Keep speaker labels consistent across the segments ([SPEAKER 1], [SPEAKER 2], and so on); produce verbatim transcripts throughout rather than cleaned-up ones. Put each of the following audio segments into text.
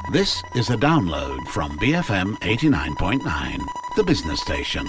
[SPEAKER 1] This is a download from B F M eighty-nine point nine, the business station.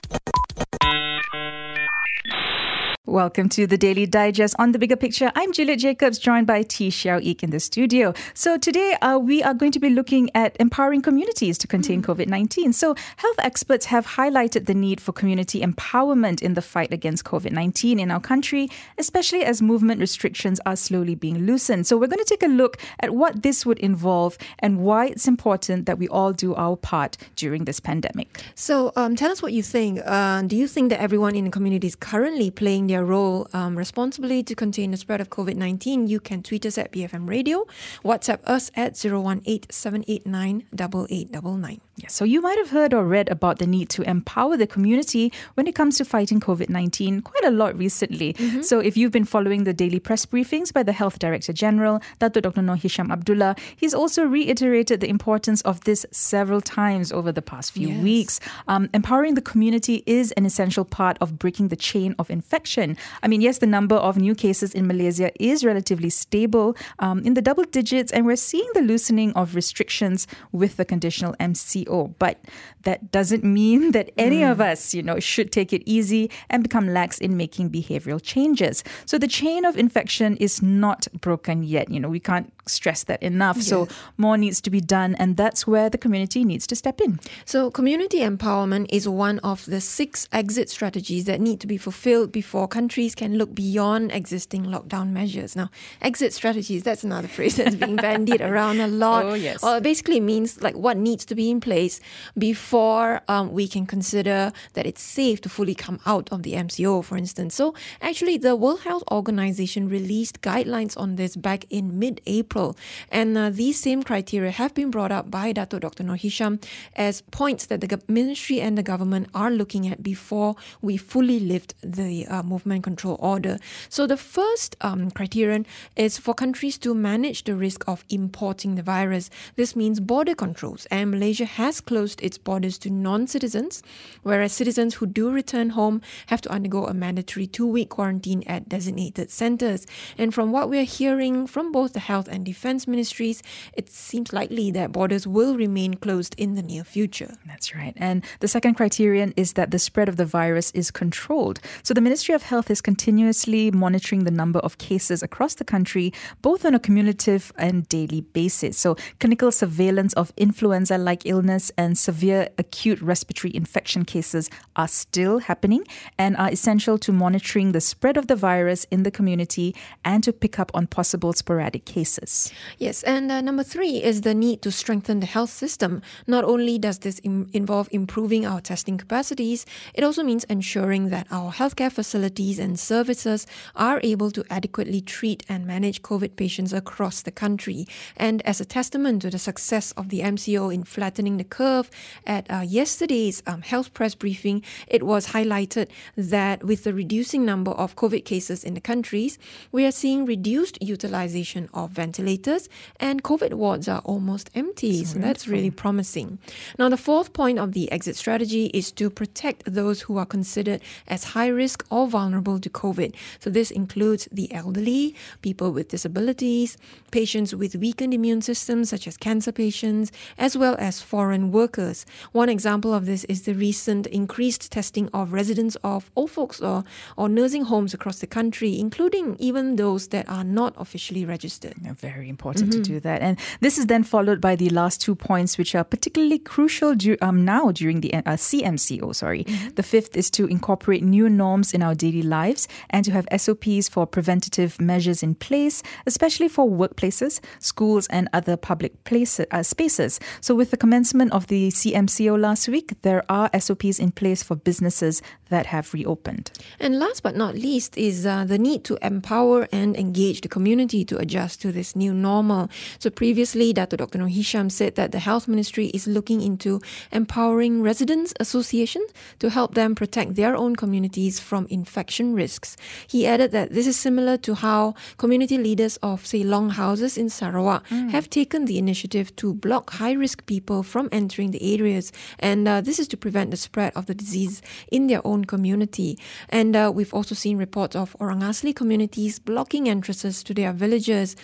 [SPEAKER 2] Welcome to the Daily Digest on The Bigger Picture. I'm Juliet Jacobs, joined by T. Xiao Eek in the studio. So today uh, we are going to be looking at empowering communities to contain COVID nineteen. So health experts have highlighted the need for community empowerment in the fight against COVID nineteen in our country, especially as movement restrictions are slowly being loosened. So we're going to take a look at what this would involve and why it's important that we all do our part during this pandemic.
[SPEAKER 3] So um, tell us what you think. Uh, do you think that everyone in the community is currently playing their role um, responsibly to contain the spread of COVID nineteen? You can tweet us at B F M Radio, WhatsApp us at zero one eight seven eight nine eight eight nine nine.
[SPEAKER 2] Yeah, so you might have heard or read about the need to empower the community when it comes to fighting COVID nineteen quite a lot recently. Mm-hmm. So if you've been following the daily press briefings by the Health Director General, Dato' Doctor Noor Hisham Abdullah, he's also reiterated the importance of this several times over the past few
[SPEAKER 3] Yes.
[SPEAKER 2] weeks. Um, empowering the community is an essential part of breaking the chain of infection. I mean, yes, the number of new cases in Malaysia is relatively stable um, in the double digits, and we're seeing the loosening of restrictions with the conditional M C O. But that doesn't mean that any mm. of us, you know, should take it easy and become lax in making behavioral changes. So the chain of infection is not broken yet. You know, we can't stress that enough. Yes. So more needs to be done, and that's where the community needs to step in.
[SPEAKER 3] So community empowerment is one of the six exit strategies that need to be fulfilled before countries can look beyond existing lockdown measures. Now, exit strategies, that's another phrase that's being bandied around a lot.
[SPEAKER 2] Oh, yes.
[SPEAKER 3] Well, it basically means like what needs to be in place before um, we can consider that it's safe to fully come out of the M C O, for instance. So actually, the World Health Organization released guidelines on this back in mid-April. And uh, these same criteria have been brought up by Dato' Doctor Noor Hisham as points that the go- ministry and the government are looking at before we fully lift the uh, movement control order. So the first um, criterion is for countries to manage the risk of importing the virus. This means border controls, and Malaysia has closed its borders to non-citizens, whereas citizens who do return home have to undergo a mandatory two-week quarantine at designated centres. And from what we're hearing from both the health and defence ministries, it seems likely that borders will remain closed in the near future.
[SPEAKER 2] That's right. And the second criterion is that the spread of the virus is controlled. So the Ministry of Health is continuously monitoring the number of cases across the country, both on a cumulative and daily basis. So clinical surveillance of influenza-like illness and severe acute respiratory infection cases are still happening and are essential to monitoring the spread of the virus in the community and to pick up on possible sporadic cases.
[SPEAKER 3] Yes, and uh, number three is the need to strengthen the health system. Not only does this im- involve improving our testing capacities, it also means ensuring that our healthcare facilities and services are able to adequately treat and manage COVID patients across the country. And as a testament to the success of the M C O in flattening the curve, at uh, yesterday's um, health press briefing, it was highlighted that with the reducing number of COVID cases in the countries, we are seeing reduced utilization of ventilators, and COVID wards are almost empty. So, so that's really promising. Now, the fourth point of the exit strategy is to protect those who are considered as high risk or vulnerable to COVID. So this includes the elderly, people with disabilities, patients with weakened immune systems such as cancer patients, as well as foreign workers. One example of this is the recent increased testing of residents of old folks or, or nursing homes across the country, including even those that are not officially registered.
[SPEAKER 2] Yeah, very important mm-hmm. to do that. And this is then followed by the last two points, which are particularly crucial du- um, now during the uh, C M C O. Sorry. Mm-hmm. The fifth is to incorporate new norms in our daily lives and to have S O Ps for preventative measures in place, especially for workplaces, schools and other public places, uh, spaces. So with the commencement of the C M C O last week, there are S O Ps in place for businesses that have reopened.
[SPEAKER 3] And last but not least is uh, the need to empower and engage the community to adjust to this new normal. So previously, Dato' Doctor Noor Hisham said that the Health Ministry is looking into empowering residents' associations to help them protect their own communities from infection risks. He added that this is similar to how community leaders of, say, longhouses in Sarawak mm. have taken the initiative to block high-risk people from entering the areas. And uh, this is to prevent the spread of the disease in their own community. And uh, we've also seen reports of Orang Asli communities blocking entrances to their villages. And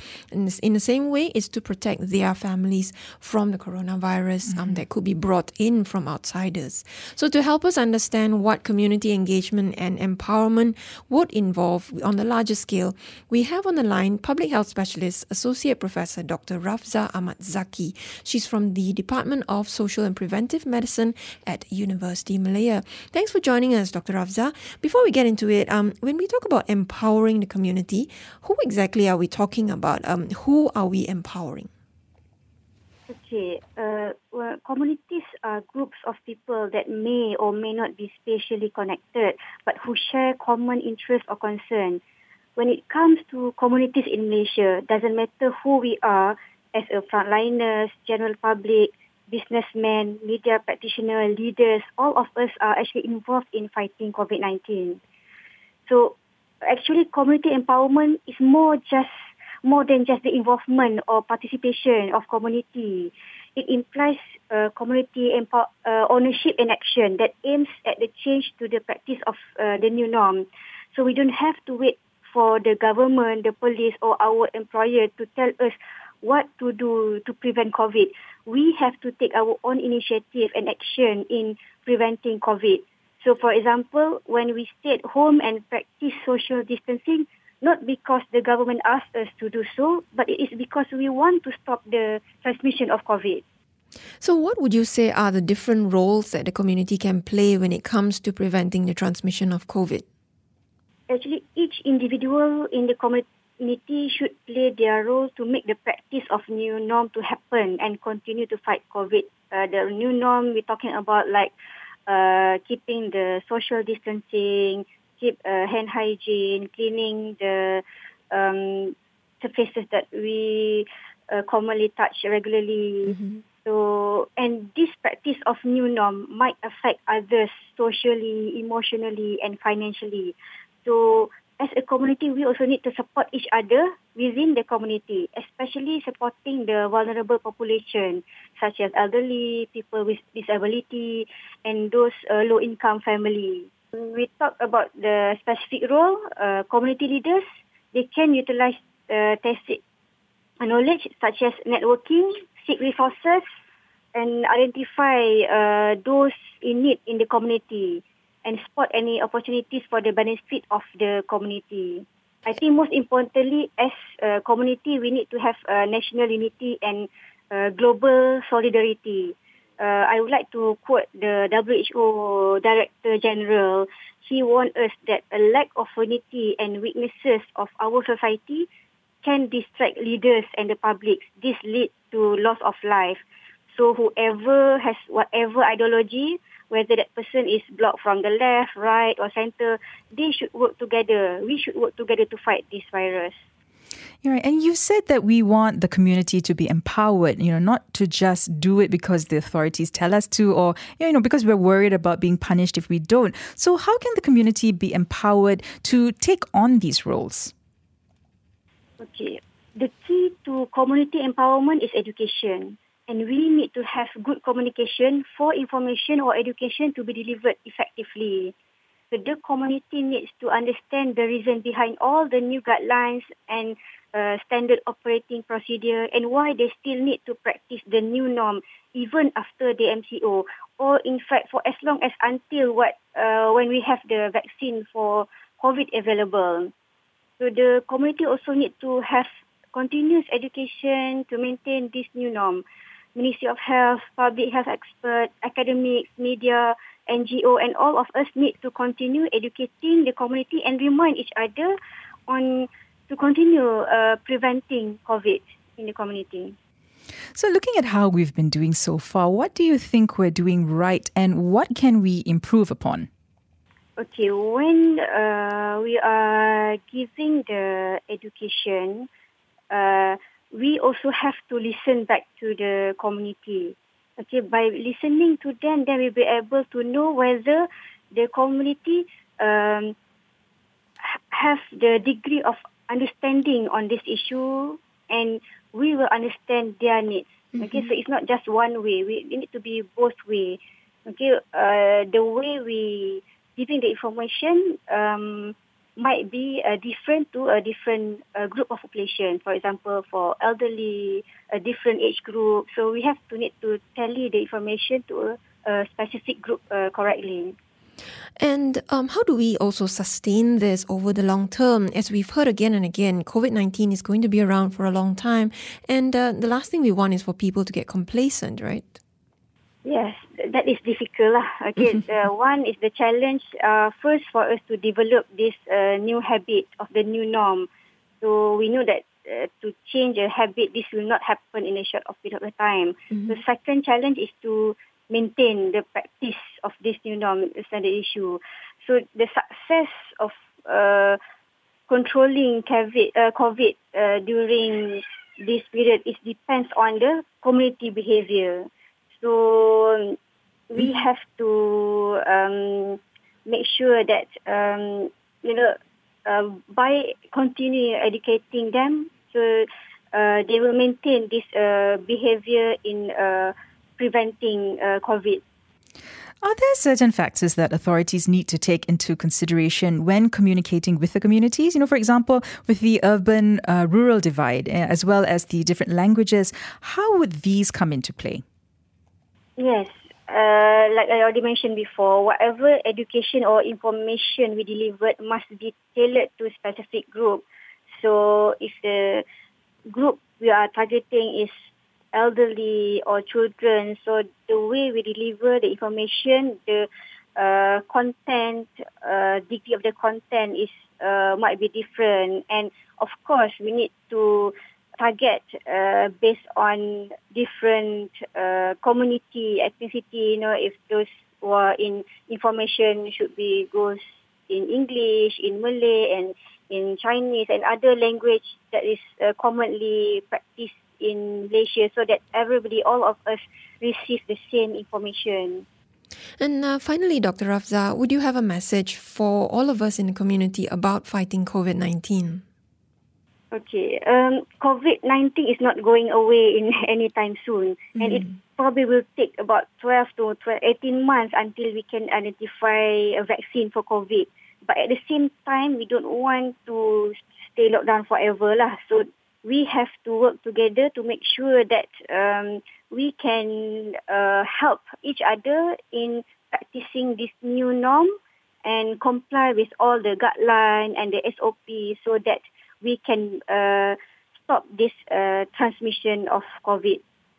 [SPEAKER 3] in, in the same way is to protect their families from the coronavirus mm-hmm. um, that could be brought in from outsiders. So to help us understand what community engagement and empowerment would involve on the larger scale, we have on the line public health specialist, Associate Professor Doctor Rafza Ahmad Zaki. She's from the Department of Social and Preventive Medicine at University Malaya. Thanks for joining us, Doctor Rafza. Before we get into it, um, when we talk about empowering the community, who exactly are we talking about? Um, who are we empowering?
[SPEAKER 4] Okay, uh, well, communities are groups of people that may or may not be spatially connected, but who share common interests or concerns. When it comes to communities in Malaysia, doesn't matter who we are, as a frontliners, general public, businessmen, media practitioner, leaders, all of us are actually involved in fighting COVID nineteen. So actually community empowerment is more just more than just the involvement or participation of community. It implies uh, community empower, uh, ownership and action that aims at the change to the practice of uh, the new norm. So we don't have to wait for the government, the police or our employer to tell us what to do to prevent COVID. We have to take our own initiative and action in preventing COVID. So for example, when we stay at home and practice social distancing, not because the government asked us to do so, but it is because we want to stop the transmission of COVID.
[SPEAKER 3] So what would you say are the different roles that the community can play when it comes to preventing the transmission of COVID?
[SPEAKER 4] Actually, each individual in the community should play their role to make the practice of new norm to happen and continue to fight COVID. Uh, the new norm, we're talking about like uh, keeping the social distancing, keep uh, hand hygiene, cleaning the um, surfaces that we uh, commonly touch regularly. Mm-hmm. So, and this practice of new norm might affect others socially, emotionally, and financially. So, as a community, we also need to support each other within the community, especially supporting the vulnerable population, such as elderly, people with disability, and those uh, low-income families. We talk about the specific role, uh, community leaders, they can utilize uh, tacit knowledge such as networking, seek resources, and identify uh, those in need in the community and spot any opportunities for the benefit of the community. I think most importantly, as a community, we need to have uh, national unity and uh, global solidarity. Uh, I would like to quote the W H O Director General. He warned us that a lack of unity and weaknesses of our society can distract leaders and the public. This leads to loss of life. So whoever has whatever ideology, whether that person is blocked from the left, right or center, they should work together. We should work together to fight this virus.
[SPEAKER 2] You're right. And you said that we want the community to be empowered, you know, not to just do it because the authorities tell us to or, you know, because we're worried about being punished if we don't. So how can the community be empowered to take on these roles?
[SPEAKER 4] Okay. The key to community empowerment is education. And we need to have good communication for information or education to be delivered effectively. So the community needs to understand the reason behind all the new guidelines and uh, standard operating procedure and why they still need to practice the new norm even after the M C O or in fact for as long as until what uh, when we have the vaccine for COVID available. So the community also need to have continuous education to maintain this new norm. Ministry of Health, public health experts, academics, media, N G O, and all of us need to continue educating the community and remind each other on to continue uh, preventing COVID in the community.
[SPEAKER 2] So looking at how we've been doing so far, what do you think we're doing right and what can we improve upon?
[SPEAKER 4] Okay, when uh, we are giving the education, uh, we also have to listen back to the community. Okay, by listening to them, then we'll be able to know whether the community um, have the degree of understanding on this issue, and we will understand their needs. Mm-hmm. Okay, so it's not just one way. We, we need to be both way. Okay, uh, the way we giving the information, um, might be uh, different to a different uh, group of population. For example, for elderly, a different age group. So we have to need to tally the information to a, a specific group uh, correctly.
[SPEAKER 3] And um, how do we also sustain this over the long term? As we've heard again and again, COVID nineteen is going to be around for a long time. And uh, the last thing we want is for people to get complacent, right?
[SPEAKER 4] Yes, that is difficult. Lah. Okay, uh, one is the challenge uh, first for us to develop this uh, new habit of the new norm. So we know that uh, to change a habit, this will not happen in a short of period of time. Mm-hmm. The second challenge is to maintain the practice of this new norm. It's another issue. So the success of uh, controlling COVID, uh, COVID uh, during this period is depends on the community behavior. So we have to um, make sure that um, you know uh, by continuing educating them, so uh, they will maintain this uh, behavior in uh, preventing uh, COVID.
[SPEAKER 2] Are there certain factors that authorities need to take into consideration when communicating with the communities? You know, for example, with the urban-rural divide, as well as the different languages, how would these come into play?
[SPEAKER 4] Yes, uh, like I already mentioned before, whatever education or information we delivered must be tailored to a specific group. So if the group we are targeting is elderly or children, so the way we deliver the information, the uh, content, uh, degree of the content is uh, might be different. And of course, we need to target uh, based on different uh, community, ethnicity. You know, if those who are in information should be goes in English, in Malay, and in Chinese and other language that is uh, commonly practiced in Malaysia, so that everybody, all of us, receive the same information.
[SPEAKER 3] And uh, finally, Doctor Rafza, would you have a message for all of us in the community about fighting COVID nineteen?
[SPEAKER 4] Okay, um, COVID nineteen is not going away in any time soon, mm-hmm. and it probably will take about twelve to eighteen months until we can identify a vaccine for COVID. But at the same time, we don't want to stay locked down forever lah. So we have to work together to make sure that um, we can uh, help each other in practicing this new norm and comply with all the guidelines and the S O P so that we can uh, stop this uh, transmission of COVID.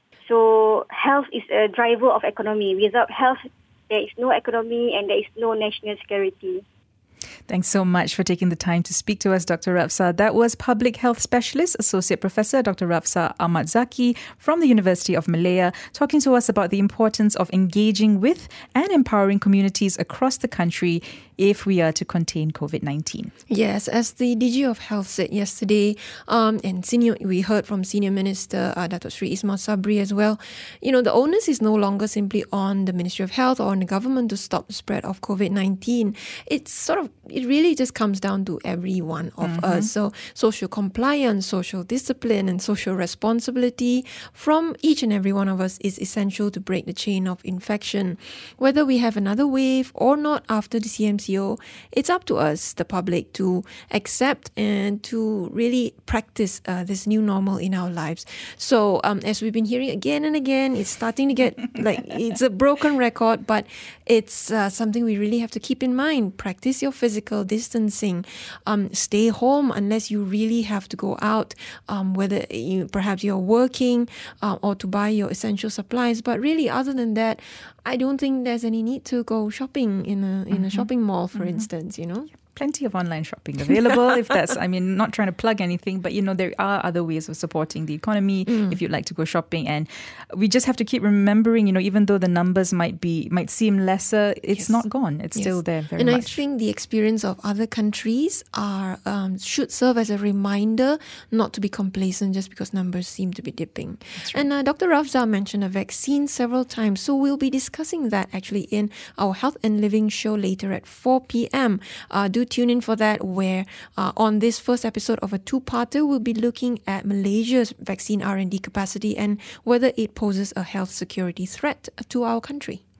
[SPEAKER 4] So health is a driver of economy. Without health, there is no economy and there is no national security.
[SPEAKER 2] Thanks so much for taking the time to speak to us, Doctor Rafza. That was Public Health Specialist, Associate Professor Doctor Rafza Ahmad Zaki from the University of Malaya, talking to us about the importance of engaging with and empowering communities across the country if we are to contain COVID nineteen.
[SPEAKER 3] Yes, as the D G of Health said yesterday, um, and senior, we heard from Senior Minister uh, Dato Sri Ismail Sabri as well, you know, the onus is no longer simply on the Ministry of Health or on the government to stop the spread of COVID nineteen. It's sort of, it really just comes down to every one of mm-hmm. us. So social compliance, social discipline and social responsibility from each and every one of us is essential to break the chain of infection. Whether we have another wave or not after the C M C O, it's up to us, the public, to accept and to really practice uh, this new normal in our lives. So um, as we've been hearing again and again, it's starting to get like, it's a broken record, but it's uh, something we really have to keep in mind. Practice your physical distancing. Um, stay home unless you really have to go out, um, whether you, perhaps you're working uh, or to buy your essential supplies. But really, other than that, I don't think there's any need to go shopping in a in mm-hmm. a shopping mall, for mm-hmm. instance, you know.
[SPEAKER 2] Plenty of online shopping available if that's, I mean, not trying to plug anything, but, you know, there are other ways of supporting the economy mm. if you'd like to go shopping. And we just have to keep remembering, you know, even though the numbers might be, might seem lesser, it's yes. not gone. It's yes. still there very
[SPEAKER 3] and
[SPEAKER 2] much.
[SPEAKER 3] And I think the experience of other countries are um, should serve as a reminder not to be complacent just because numbers seem to be dipping. Right. And uh, Doctor Rafza mentioned a vaccine several times. So we'll be discussing that actually in our Health and Living show later at four p.m. Uh, do tune in for that, where uh, on this first episode of a two-parter, we'll be looking at Malaysia's vaccine R and D capacity and whether it poses a health security threat to our country.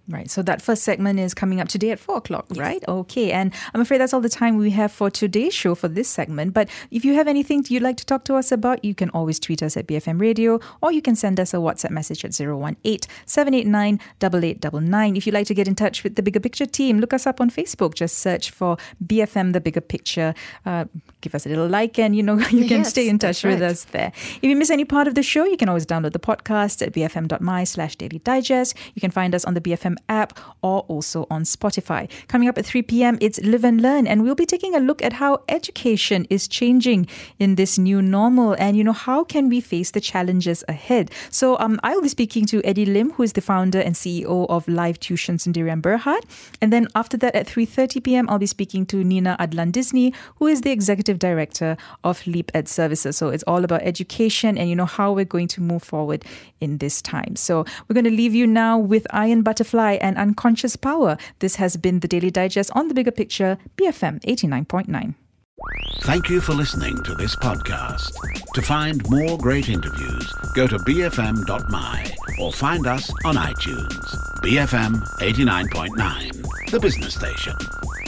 [SPEAKER 2] Right. So that first segment is coming up today at four o'clock, yes. right? Okay. And I'm afraid that's all the time we have for today's show for this segment. But if you have anything you'd like to talk to us about, you can always tweet us at B F M Radio, or you can send us a WhatsApp message at zero one eight, seven eight nine, eight eight nine nine. If you'd like to get in touch with the Bigger Picture team, look us up on Facebook. Just search for B F M, The Bigger Picture. Uh, give us a little like and, you know, you can
[SPEAKER 3] yes,
[SPEAKER 2] stay in touch with
[SPEAKER 3] right.
[SPEAKER 2] us there. If you miss any part of the show, you can always download the podcast at bfm.my slash daily digest. You can find us on the B F M app or also on Spotify. Coming up at three p.m, it's Live and Learn, and we'll be taking a look at how education is changing in this new normal, and, you know, how can we face the challenges ahead. So um, I'll be speaking to Eddie Lim, who is the founder and C E O of Live Tuition Sendirian Berhad. And then after that at three thirty p.m, I'll be speaking to Nina Adlan Disney, who is the Executive Director of Leap Ed Services. So it's all about education and, you know, how we're going to move forward in this time. So we're going to leave you now with Iron Butterfly and Unconscious Power. This has been the Daily Digest on The Bigger Picture, B F M eighty-nine point nine.
[SPEAKER 1] Thank you for listening to this podcast. To find more great interviews, go to b f m dot m y or find us on iTunes. B F M eighty-nine point nine, the business station.